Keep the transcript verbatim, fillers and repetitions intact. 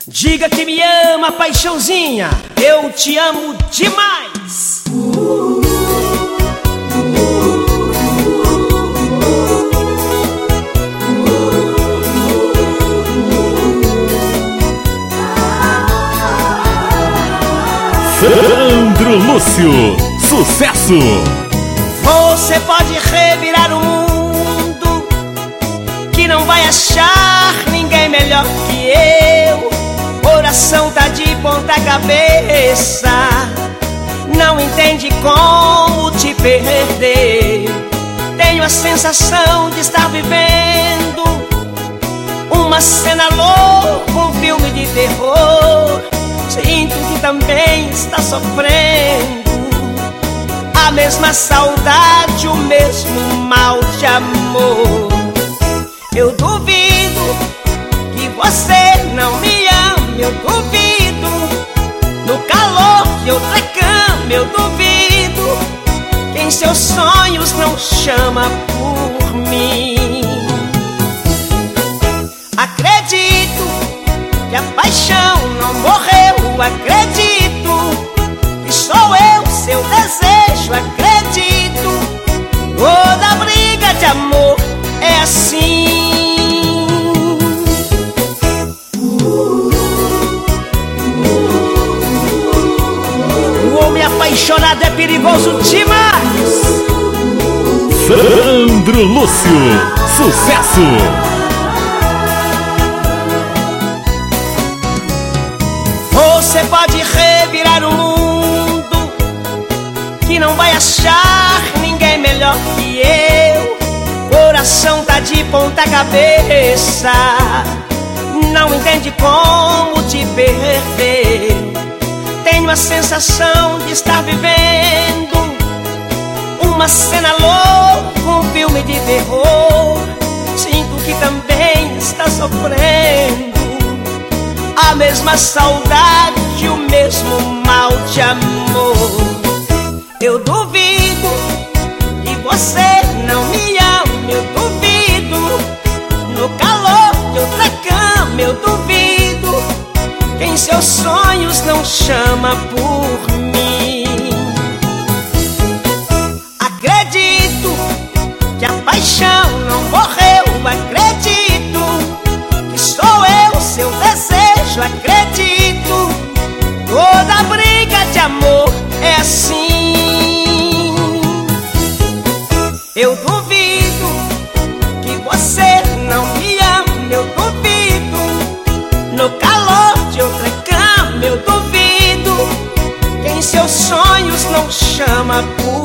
Diga que me ama, paixãozinha, eu te amo demais. Sandro Lúcio, sucesso! Você pode revirar o mundo, que não vai achar ninguém melhor que eu. Coração tá de ponta cabeça, não entende como te perder. Tenho a sensação de estar vivendo uma cena louca, um filme de terror. Sinto que também está sofrendo a mesma saudade, o mesmo mal de amor. Eu duvido que você não me ame, eu duvido. No calor de outra cama, eu duvido. Que em seus sonhos não chama por mim. Acredito que a paixão não morreu. Acredito que sou eu, seu desejo. Acredito, toda briga de amor é assim. O homem apaixonado é perigoso demais. Sandro Lúcio, sucesso! Você pode revirar o mundo, que não vai achar ninguém melhor que eu. Coração tá de ponta cabeça, não entende como te perder. Tenho a sensação de estar vivendo uma cena louca, um filme de terror. Sinto que também está sofrendo a mesma saudade, o mesmo mal de amor. Eu duvido que você não me ame, eu duvido. No calor de outra cama, eu duvido. Que em seus sonhos não chama por mim. Acredito que a paixão não morreu. Acredito que sou eu, seu desejo. Acredito, toda briga de amor é assim. Eu duvido que você não me ame, eu duvido. No calor de outra cama, eu duvido. Que em seus sonhos não chama por